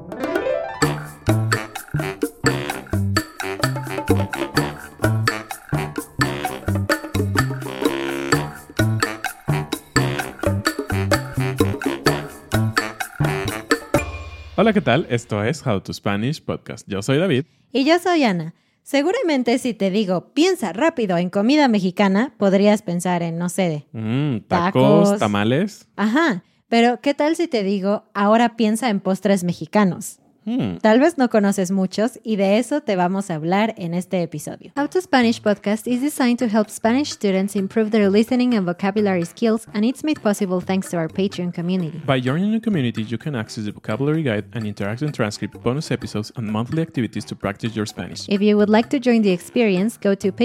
Hola, ¿qué tal? Esto es How to Spanish Podcast. Yo soy David. Y yo soy Ana. Seguramente si te digo, piensa rápido en comida mexicana, podrías pensar en, no sé, Tacos, tamales. Ajá, pero ¿qué tal si te digo, ahora piensa en postres mexicanos? Tal vez no conoces muchos y de eso te vamos a hablar en este episodio. How to Spanish Podcast is designed to help Spanish students improve their listening and vocabulary skills, and it's made possible thanks to our Patreon community. By joining the community, you can access the vocabulary guide and interactive transcript, bonus episodes, and monthly activities to practice your Spanish. If you would like to join the experience, go to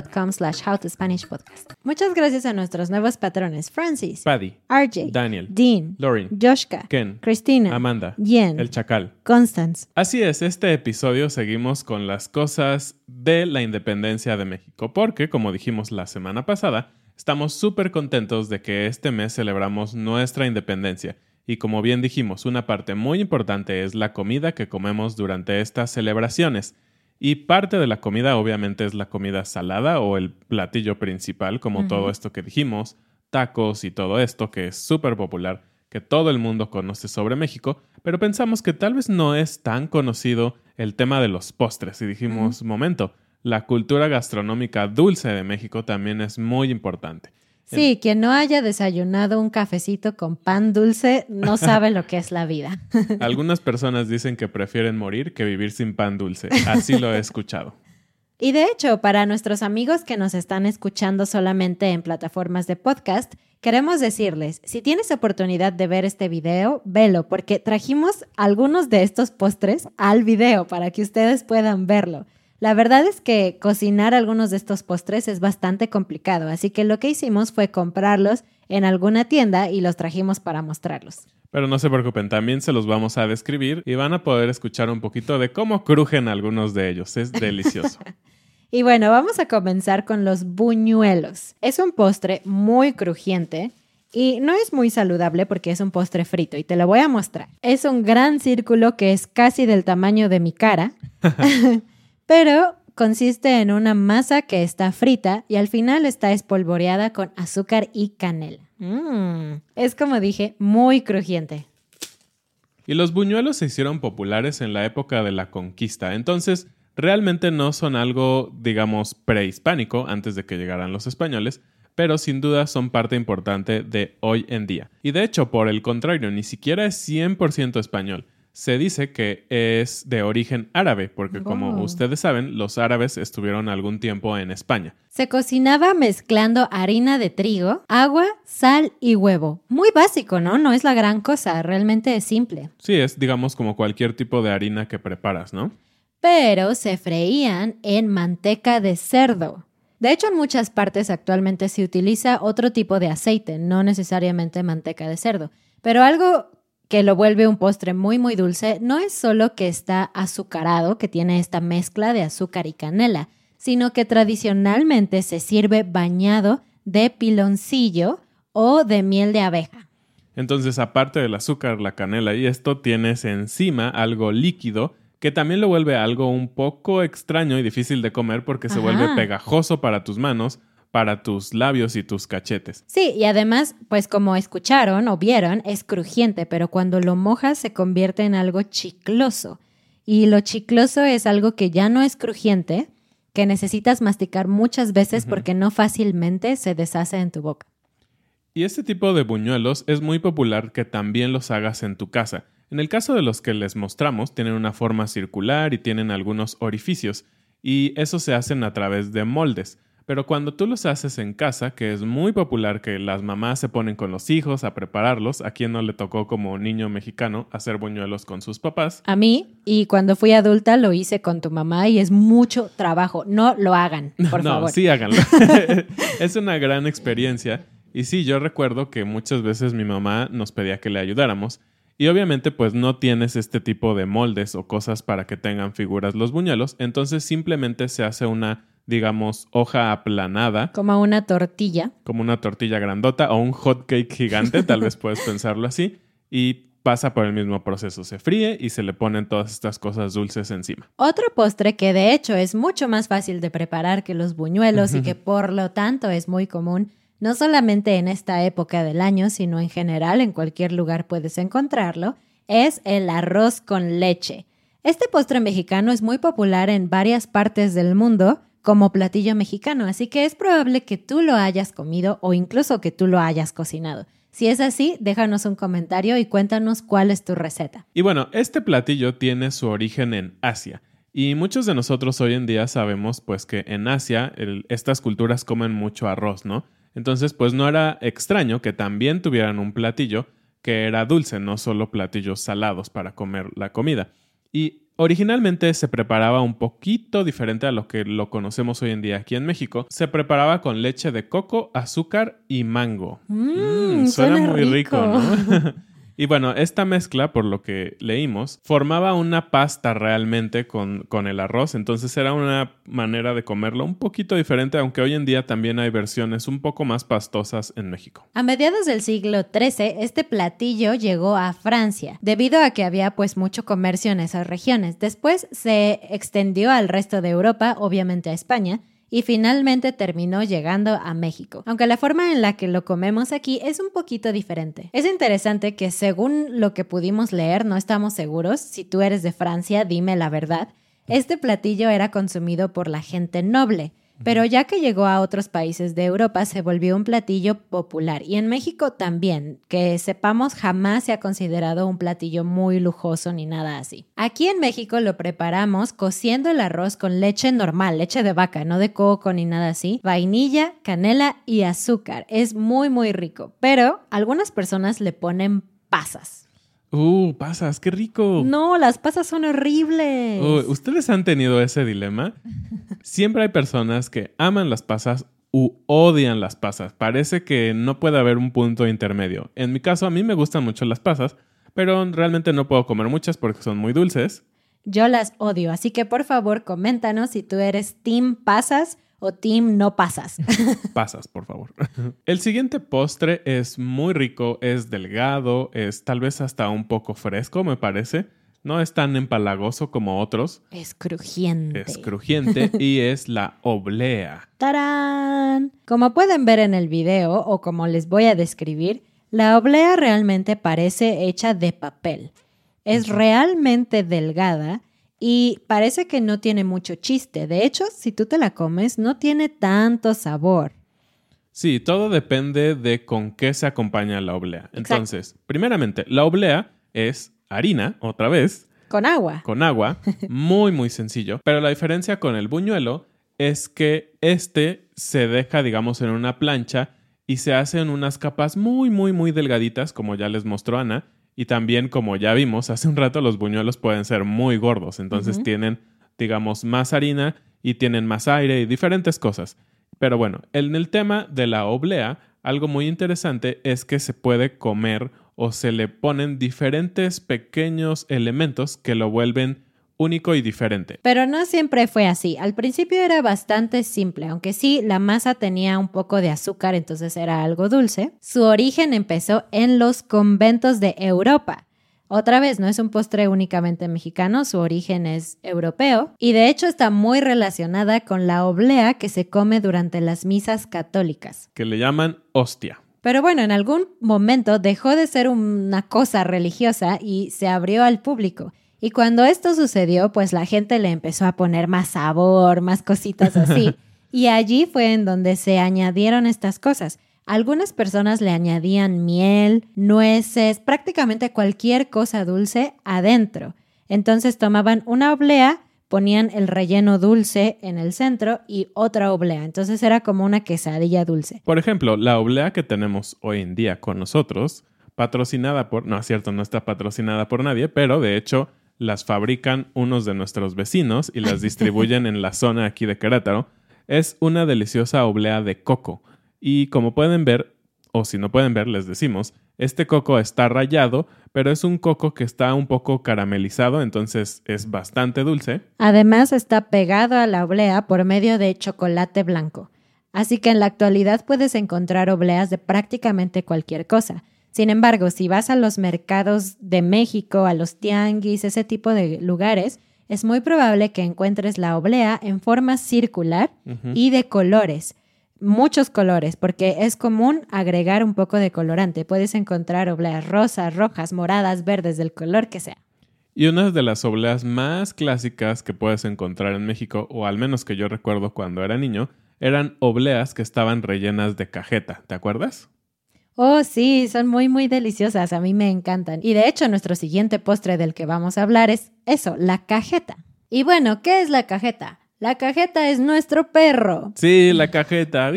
patreon.com/howtospanishpodcast. Muchas gracias a nuestros nuevos patrones: Francis, Paddy, RJ, Daniel, Dean, Lauren, Joshka, Ken, Cristina, Amanda, Jen, El Chacal. Constance. Así es, este episodio seguimos con las cosas de la independencia de México, porque, como dijimos la semana pasada, estamos súper contentos de que este mes celebramos nuestra independencia. Y como bien dijimos, una parte muy importante es la comida que comemos durante estas celebraciones. Y parte de la comida obviamente es la comida salada o el platillo principal, como todo esto que dijimos, tacos y todo esto que es súper popular, que todo el mundo conoce sobre México, pero pensamos que tal vez no es tan conocido el tema de los postres. Y dijimos, momento, la cultura gastronómica dulce de México también es muy importante. Sí, quien no haya desayunado un cafecito con pan dulce no sabe lo que es la vida. Algunas personas dicen que prefieren morir que vivir sin pan dulce. Así lo he escuchado. Y de hecho, para nuestros amigos que nos están escuchando solamente en plataformas de podcast, queremos decirles, si tienes oportunidad de ver este video, velo, porque trajimos algunos de estos postres al video para que ustedes puedan verlo. La verdad es que cocinar algunos de estos postres es bastante complicado, así que lo que hicimos fue comprarlos en alguna tienda y los trajimos para mostrarlos. Pero no se preocupen, también se los vamos a describir y van a poder escuchar un poquito de cómo crujen algunos de ellos. Es delicioso. Y bueno, vamos a comenzar con los buñuelos. Es un postre muy crujiente y no es muy saludable porque es un postre frito y te lo voy a mostrar. Es un gran círculo que es casi del tamaño de mi cara, pero consiste en una masa que está frita y al final está espolvoreada con azúcar y canela. Es, como dije, muy crujiente. Y los buñuelos se hicieron populares en la época de la conquista, entonces realmente no son algo, digamos, prehispánico antes de que llegaran los españoles, pero sin duda son parte importante de hoy en día. Y de hecho, por el contrario, ni siquiera es 100% español. Se dice que es de origen árabe, porque como ustedes saben, los árabes estuvieron algún tiempo en España. Se cocinaba mezclando harina de trigo, agua, sal y huevo. Muy básico, ¿no? No es la gran cosa, realmente es simple. Sí, es, digamos, como cualquier tipo de harina que preparas, ¿no? Pero se freían en manteca de cerdo. De hecho, en muchas partes actualmente se utiliza otro tipo de aceite, no necesariamente manteca de cerdo. Pero algo que lo vuelve un postre muy, muy dulce no es solo que está azucarado, que tiene esta mezcla de azúcar y canela, sino que tradicionalmente se sirve bañado de piloncillo o de miel de abeja. Entonces, aparte del azúcar, la canela y esto, tienes encima algo líquido que también lo vuelve algo un poco extraño y difícil de comer porque se vuelve pegajoso para tus manos, para tus labios y tus cachetes. Sí, y además, pues como escucharon o vieron, es crujiente, pero cuando lo mojas se convierte en algo chicloso. Y lo chicloso es algo que ya no es crujiente, que necesitas masticar muchas veces porque no fácilmente se deshace en tu boca. Y este tipo de buñuelos es muy popular que también los hagas en tu casa. En el caso de los que les mostramos, tienen una forma circular y tienen algunos orificios, y eso se hacen a través de moldes. Pero cuando tú los haces en casa, que es muy popular que las mamás se ponen con los hijos a prepararlos, ¿a quién no le tocó como niño mexicano hacer buñuelos con sus papás? A mí, y cuando fui adulta lo hice con tu mamá y es mucho trabajo. No lo hagan, por favor. No, sí háganlo. Es una gran experiencia. Y sí, yo recuerdo que muchas veces mi mamá nos pedía que le ayudáramos. Y obviamente pues no tienes este tipo de moldes o cosas para que tengan figuras los buñuelos. Entonces simplemente se hace una, digamos, hoja aplanada. Como una tortilla. Como una tortilla grandota o un hot cake gigante, tal vez puedes pensarlo así. Y pasa por el mismo proceso. Se fríe y se le ponen todas estas cosas dulces encima. Otro postre que de hecho es mucho más fácil de preparar que los buñuelos y que por lo tanto es muy común, no solamente en esta época del año, sino en general en cualquier lugar puedes encontrarlo, es el arroz con leche. Este postre mexicano es muy popular en varias partes del mundo como platillo mexicano, así que es probable que tú lo hayas comido o incluso que tú lo hayas cocinado. Si es así, déjanos un comentario y cuéntanos cuál es tu receta. Y bueno, este platillo tiene su origen en Asia. Y muchos de nosotros hoy en día sabemos pues que en Asia estas culturas comen mucho arroz, ¿no? Entonces pues no era extraño que también tuvieran un platillo que era dulce, no solo platillos salados para comer la comida. Y originalmente se preparaba un poquito diferente a lo que lo conocemos hoy en día aquí en México. Se preparaba con leche de coco, azúcar y mango. Suena muy rico, ¿no? Y bueno, esta mezcla, por lo que leímos, formaba una pasta realmente con el arroz. Entonces era una manera de comerlo un poquito diferente, aunque hoy en día también hay versiones un poco más pastosas en México. A mediados del siglo XIII, este platillo llegó a Francia, debido a que había pues mucho comercio en esas regiones. Después se extendió al resto de Europa, obviamente a España, y finalmente terminó llegando a México, aunque la forma en la que lo comemos aquí es un poquito diferente. Es interesante que según lo que pudimos leer, no estamos seguros, si tú eres de Francia, dime la verdad, este platillo era consumido por la gente noble, pero ya que llegó a otros países de Europa se volvió un platillo popular y en México también, que sepamos jamás se ha considerado un platillo muy lujoso ni nada así. Aquí en México lo preparamos cociendo el arroz con leche normal, leche de vaca, no de coco ni nada así, vainilla, canela y azúcar. Es muy muy rico, pero algunas personas le ponen pasas. Pasas, qué rico. No, las pasas son horribles. ¿Ustedes han tenido ese dilema? Siempre hay personas que aman las pasas u odian las pasas. Parece que no puede haber un punto intermedio. En mi caso, a mí me gustan mucho las pasas, pero realmente no puedo comer muchas porque son muy dulces. Yo las odio, así que por favor coméntanos si tú eres team pasas o team no pasas. Pasas, por favor. El siguiente postre es muy rico, es delgado, es tal vez hasta un poco fresco, me parece. No es tan empalagoso como otros. Es crujiente. Es crujiente y es la oblea. ¡Tarán! Como pueden ver en el video o como les voy a describir, la oblea realmente parece hecha de papel. Es realmente delgada y parece que no tiene mucho chiste. De hecho, si tú te la comes, no tiene tanto sabor. Sí, todo depende de con qué se acompaña la oblea. Entonces, primeramente, la oblea es harina, otra vez. Con agua. Con agua, muy, muy sencillo. Pero la diferencia con el buñuelo es que se deja, digamos, en una plancha y se hacen unas capas muy, muy, muy delgaditas, como ya les mostró Ana. Y también, como ya vimos hace un rato, los buñuelos pueden ser muy gordos. Entonces tienen, digamos, más harina y tienen más aire y diferentes cosas. Pero bueno, en el tema de la oblea, algo muy interesante es que se puede comer o se le ponen diferentes pequeños elementos que lo vuelven único y diferente. Pero no siempre fue así. Al principio era bastante simple, aunque sí, la masa tenía un poco de azúcar, entonces era algo dulce. Su origen empezó en los conventos de Europa. Otra vez, no es un postre únicamente mexicano, su origen es europeo y de hecho está muy relacionada con la oblea que se come durante las misas católicas. Que le llaman hostia. Pero bueno, en algún momento dejó de ser una cosa religiosa y se abrió al público. Y cuando esto sucedió, pues la gente le empezó a poner más sabor, más cositas así. Y allí fue en donde se añadieron estas cosas. Algunas personas le añadían miel, nueces, prácticamente cualquier cosa dulce adentro. Entonces tomaban una oblea, ponían el relleno dulce en el centro y otra oblea. Entonces era como una quesadilla dulce. Por ejemplo, la oblea que tenemos hoy en día con nosotros, patrocinada por... No, es cierto, no está patrocinada por nadie, pero de hecho las fabrican unos de nuestros vecinos y las distribuyen en la zona aquí de Querétaro. Es una deliciosa oblea de coco. Y como pueden ver, o si no pueden ver, les decimos, este coco está rallado, pero es un coco que está un poco caramelizado, entonces es bastante dulce. Además está pegado a la oblea por medio de chocolate blanco. Así que en la actualidad puedes encontrar obleas de prácticamente cualquier cosa. Sin embargo, si vas a los mercados de México, a los tianguis, ese tipo de lugares, es muy probable que encuentres la oblea en forma circular y de colores. Muchos colores, porque es común agregar un poco de colorante. Puedes encontrar obleas rosas, rojas, moradas, verdes, del color que sea. Y una de las obleas más clásicas que puedes encontrar en México, o al menos que yo recuerdo cuando era niño, eran obleas que estaban rellenas de cajeta. ¿Te acuerdas? Oh, sí, son muy, muy deliciosas. A mí me encantan. Y de hecho, nuestro siguiente postre del que vamos a hablar es eso, la cajeta. Y bueno, ¿qué es la cajeta? La cajeta es nuestro perro. Sí, la cajeta.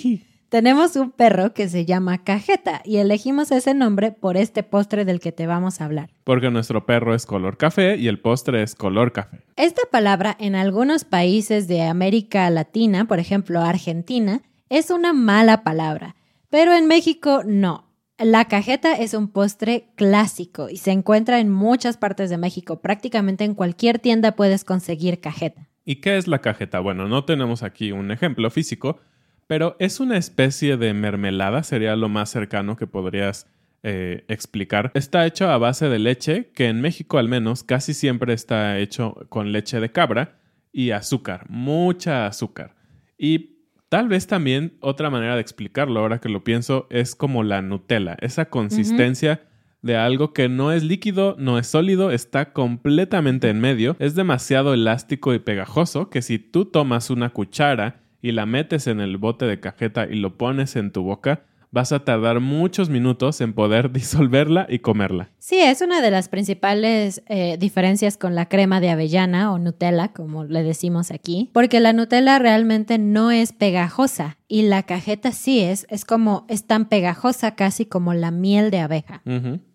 Tenemos un perro que se llama Cajeta y elegimos ese nombre por este postre del que te vamos a hablar. Porque nuestro perro es color café y el postre es color café. Esta palabra en algunos países de América Latina, por ejemplo Argentina, es una mala palabra, pero en México no. La cajeta es un postre clásico y se encuentra en muchas partes de México. Prácticamente en cualquier tienda puedes conseguir cajeta. ¿Y qué es la cajeta? Bueno, no tenemos aquí un ejemplo físico, pero es una especie de mermelada, sería lo más cercano que podrías explicar. Está hecho a base de leche, que en México al menos casi siempre está hecho con leche de cabra y azúcar, mucha azúcar. Y tal vez también otra manera de explicarlo, ahora que lo pienso, es como la Nutella, esa consistencia de algo que no es líquido, no es sólido, está completamente en medio, es demasiado elástico y pegajoso que si tú tomas una cuchara y la metes en el bote de cajeta y lo pones en tu boca, vas a tardar muchos minutos en poder disolverla y comerla. Sí, es una de las principales diferencias con la crema de avellana o Nutella, como le decimos aquí, porque la Nutella realmente no es pegajosa y la cajeta sí es tan pegajosa casi como la miel de abeja.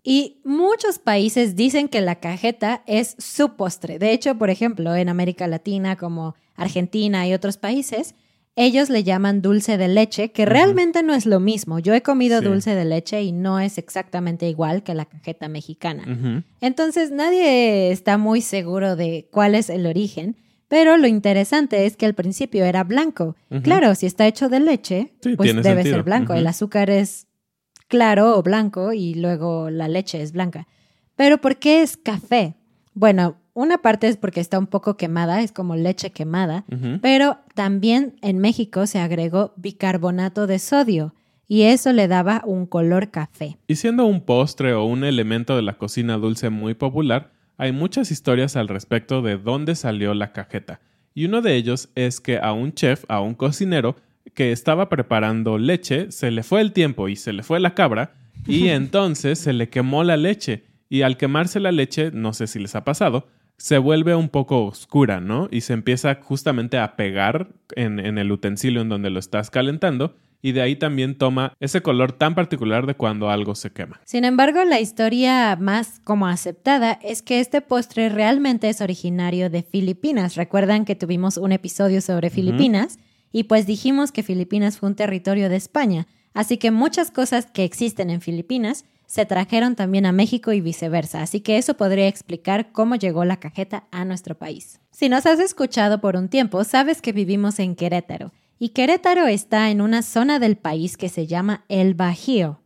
Y muchos países dicen que la cajeta es su postre. De hecho, por ejemplo, en América Latina como Argentina y otros países, ellos le llaman dulce de leche, que realmente no es lo mismo. Yo he comido dulce de leche y no es exactamente igual que la cajeta mexicana. Entonces, nadie está muy seguro de cuál es el origen, pero lo interesante es que al principio era blanco. Claro, si está hecho de leche, pues debe ser blanco. El azúcar es claro o blanco y luego la leche es blanca. Pero ¿por qué es café? Bueno, una parte es porque está un poco quemada, es como leche quemada, pero también en México se agregó bicarbonato de sodio y eso le daba un color café. Y siendo un postre o un elemento de la cocina dulce muy popular, hay muchas historias al respecto de dónde salió la cajeta. Y uno de ellos es que a un chef, a un cocinero, que estaba preparando leche, se le fue el tiempo y se le fue la cabra y entonces se le quemó la leche. Y al quemarse la leche, no sé si les ha pasado, se vuelve un poco oscura, ¿no? Y se empieza justamente a pegar en el utensilio en donde lo estás calentando y de ahí también toma ese color tan particular de cuando algo se quema. Sin embargo, la historia más como aceptada es que este postre realmente es originario de Filipinas. Recuerdan que tuvimos un episodio sobre Filipinas y pues dijimos que Filipinas fue un territorio de España. Así que muchas cosas que existen en Filipinas se trajeron también a México y viceversa, así que eso podría explicar cómo llegó la cajeta a nuestro país. Si nos has escuchado por un tiempo, sabes que vivimos en Querétaro, y Querétaro está en una zona del país que se llama el Bajío.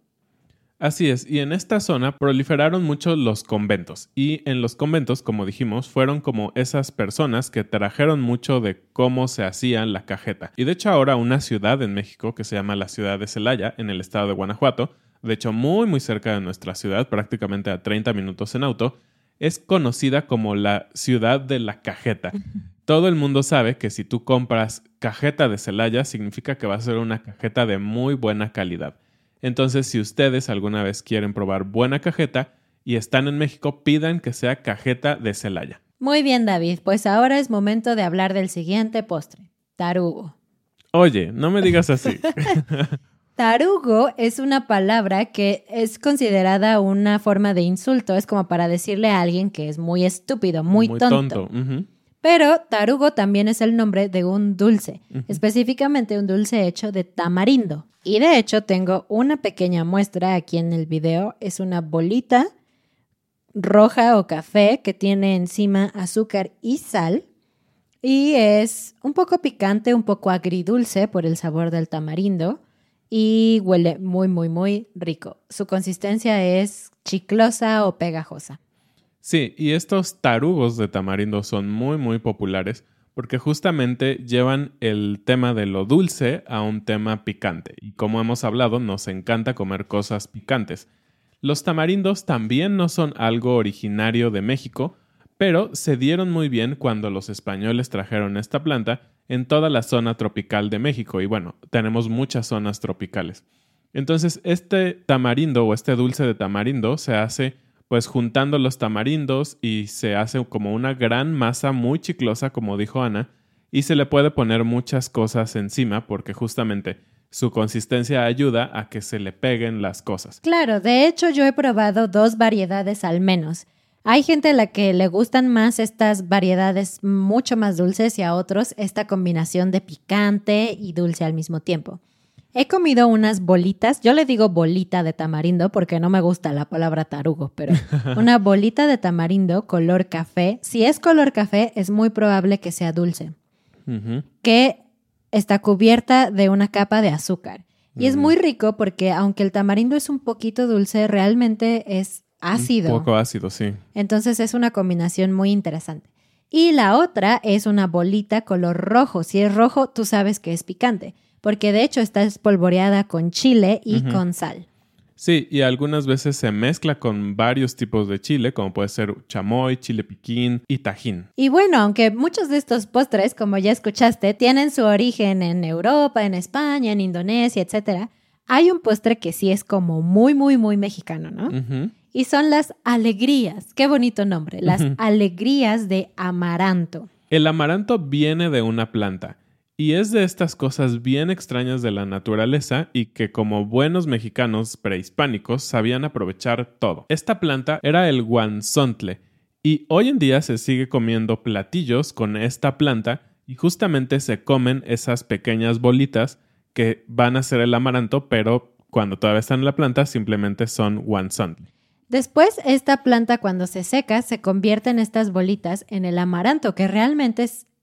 Así es, y en esta zona proliferaron mucho los conventos, y en los conventos, como dijimos, fueron como esas personas que trajeron mucho de cómo se hacía la cajeta. Y de hecho ahora una ciudad en México que se llama la ciudad de Celaya, en el estado de Guanajuato, de hecho muy muy cerca de nuestra ciudad, prácticamente a 30 minutos en auto, es conocida como la ciudad de la cajeta. Todo el mundo sabe que si tú compras cajeta de Celaya, significa que va a ser una cajeta de muy buena calidad. Entonces, si ustedes alguna vez quieren probar buena cajeta y están en México, pidan que sea cajeta de Celaya. Muy bien, David, pues ahora es momento de hablar del siguiente postre, tarugo. Oye, no me digas así. Tarugo es una palabra que es considerada una forma de insulto. Es como para decirle a alguien que es muy estúpido, muy tonto. Pero tarugo también es el nombre de un dulce, específicamente un dulce hecho de tamarindo. Y de hecho tengo una pequeña muestra aquí en el video. Es una bolita roja o café que tiene encima azúcar y sal. Y es un poco picante, un poco agridulce por el sabor del tamarindo. y huele muy, muy, muy rico. Su consistencia es chiclosa o pegajosa. Sí, y estos tarugos de tamarindo son muy, muy populares porque justamente llevan el tema de lo dulce a un tema picante. Y como hemos hablado, nos encanta comer cosas picantes. Los tamarindos también no son algo originario de México, pero se dieron muy bien cuando los españoles trajeron esta planta en toda la zona tropical de México. Y bueno, tenemos muchas zonas tropicales. Entonces, este tamarindo o este dulce de tamarindo se hace pues juntando los tamarindos y se hace como una gran masa muy chiclosa, como dijo Ana, y se le puede poner muchas cosas encima porque justamente su consistencia ayuda a que se le peguen las cosas. Claro, de hecho yo he probado 2 variedades al menos. Hay gente a la que le gustan más estas variedades mucho más dulces y a otros esta combinación de picante y dulce al mismo tiempo. He comido unas bolitas, yo le digo bolita de tamarindo porque no me gusta la palabra tarugo, pero una bolita de tamarindo color café. Si es color café, es muy probable que sea dulce, que está cubierta de una capa de azúcar. Y es muy rico porque aunque el tamarindo es un poquito dulce, realmente es ácido. Un poco ácido, sí. Entonces es una combinación muy interesante. Y la otra es una bolita color rojo. Si es rojo, tú sabes que es picante, porque de hecho está espolvoreada con chile y con sal. Sí, y algunas veces se mezcla con varios tipos de chile, como puede ser chamoy, chile piquín y tajín. Y bueno, aunque muchos de estos postres, como ya escuchaste, tienen su origen en Europa, en España, en Indonesia, etc., hay un postre que sí es como muy, muy, muy mexicano, ¿no? Y son las alegrías. Qué bonito nombre. Las alegrías de amaranto. El amaranto viene de una planta y es de estas cosas bien extrañas de la naturaleza y que como buenos mexicanos prehispánicos sabían aprovechar todo. Esta planta era el guanzontle y hoy en día se sigue comiendo platillos con esta planta y justamente se comen esas pequeñas bolitas que van a ser el amaranto, pero cuando todavía están en la planta simplemente son guanzontle. Después, esta planta cuando se seca se convierte en estas bolitas en el amaranto, que realmente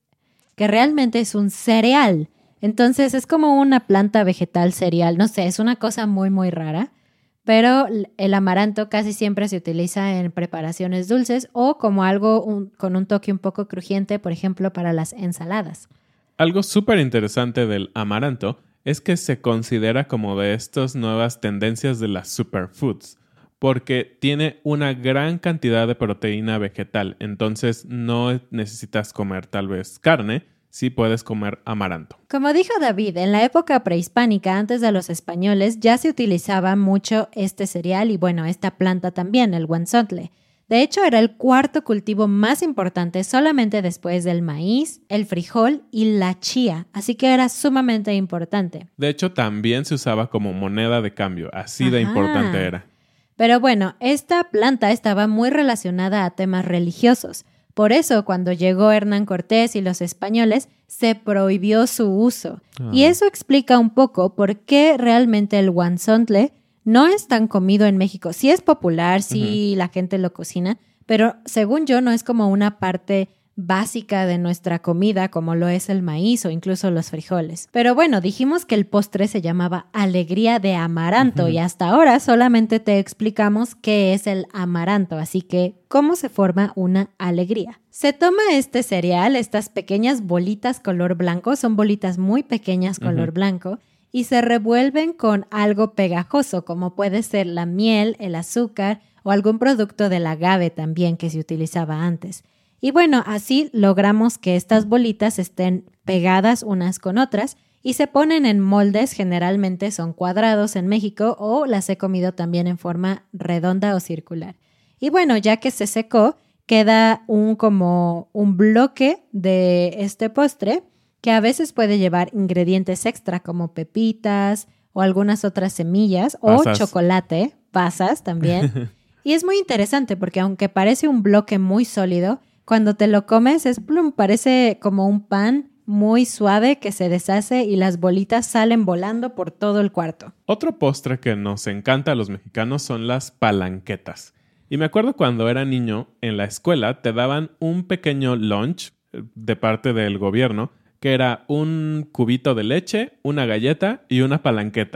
es un cereal. Entonces es como una planta vegetal cereal. No sé, es una cosa muy, muy rara. Pero el amaranto casi siempre se utiliza en preparaciones dulces o como algo con un toque un poco crujiente, por ejemplo, para las ensaladas. Algo súper interesante del amaranto es que se considera como de estas nuevas tendencias de las superfoods, porque tiene una gran cantidad de proteína vegetal, entonces no necesitas comer tal vez carne, sí puedes comer amaranto. Como dijo David, en la época prehispánica, antes de los españoles, ya se utilizaba mucho este cereal y bueno, esta planta también, el guanzontle. De hecho, era el 4º cultivo más importante solamente después del maíz, el frijol y la chía, así que era sumamente importante. De hecho, también se usaba como moneda de cambio, así de importante era. Pero bueno, esta planta estaba muy relacionada a temas religiosos. Por eso, cuando llegó Hernán Cortés y los españoles, se prohibió su uso. Y eso explica un poco por qué realmente el guanzontle no es tan comido en México. Sí es popular, sí la gente lo cocina, pero según yo no es como una parte básica de nuestra comida como lo es el maíz o incluso los frijoles. Pero bueno, dijimos que el postre se llamaba alegría de amaranto y hasta ahora solamente te explicamos qué es el amaranto, así que ¿cómo se forma una alegría? Se toma este cereal, estas pequeñas bolitas color blanco, son bolitas muy pequeñas color blanco, y se revuelven con algo pegajoso como puede ser la miel, el azúcar o algún producto del agave también que se utilizaba antes. Y bueno, así logramos que estas bolitas estén pegadas unas con otras y se ponen en moldes, generalmente son cuadrados en México o las he comido también en forma redonda o circular. Y bueno, ya que se secó, queda como un bloque de este postre que a veces puede llevar ingredientes extra como pepitas o algunas otras semillas o chocolate, pasas también. Y es muy interesante porque aunque parece un bloque muy sólido, cuando te lo comes parece como un pan muy suave que se deshace y las bolitas salen volando por todo el cuarto. Otro postre que nos encanta a los mexicanos son las palanquetas. Y me acuerdo cuando era niño, en la escuela te daban un pequeño lunch de parte del gobierno, que era un cubito de leche, una galleta y una palanqueta.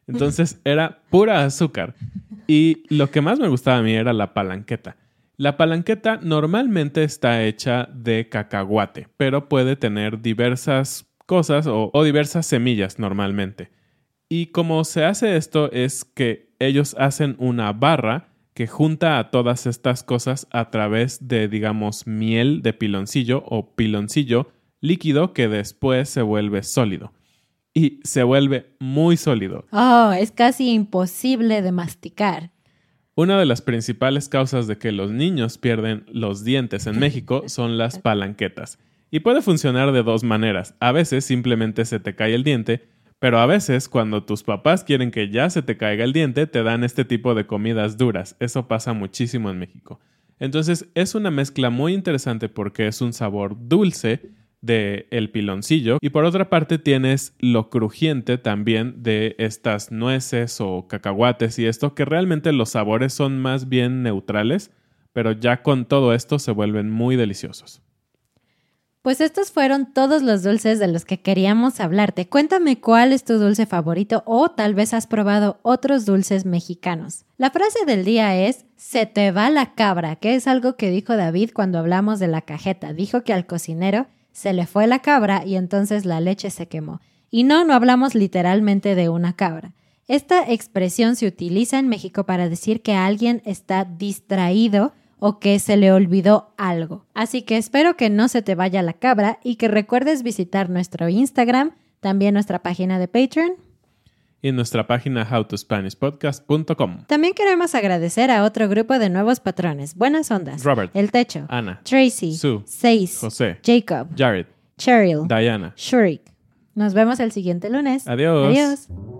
Entonces era pura azúcar. Y lo que más me gustaba a mí era la palanqueta. La palanqueta normalmente está hecha de cacahuate, pero puede tener diversas cosas o diversas semillas normalmente. Y como se hace esto es que ellos hacen una barra que junta a todas estas cosas a través de, digamos, miel de piloncillo o piloncillo líquido que después se vuelve sólido. Y se vuelve muy sólido. Oh, es casi imposible de masticar. Una de las principales causas de que los niños pierden los dientes en México son las palanquetas. Y puede funcionar de dos maneras. A veces simplemente se te cae el diente, pero a veces cuando tus papás quieren que ya se te caiga el diente, te dan este tipo de comidas duras. Eso pasa muchísimo en México. Entonces es una mezcla muy interesante porque es un sabor dulce del piloncillo y por otra parte tienes lo crujiente también de estas nueces o cacahuates y esto que realmente los sabores son más bien neutrales, pero ya con todo esto se vuelven muy deliciosos. Pues estos fueron todos los dulces de los que queríamos hablarte. Cuéntame cuál es tu dulce favorito o tal vez has probado otros dulces mexicanos. La frase del día es "se te va la cabra", que es algo que dijo David cuando hablamos de la cajeta. Dijo que al cocinero se le fue la cabra y entonces la leche se quemó. Y no hablamos literalmente de una cabra. Esta expresión se utiliza en México para decir que alguien está distraído o que se le olvidó algo. Así que espero que no se te vaya la cabra y que recuerdes visitar nuestro Instagram, también nuestra página de Patreon y nuestra página howtospanishpodcast.com. También queremos agradecer a otro grupo de nuevos patrones. Buenas Ondas, Robert, El Techo, Ana, Tracy, Sue, Seis, José, Jacob, Jared, Cheryl, Diana, Shurik. Nos vemos el siguiente lunes. Adiós. Adiós.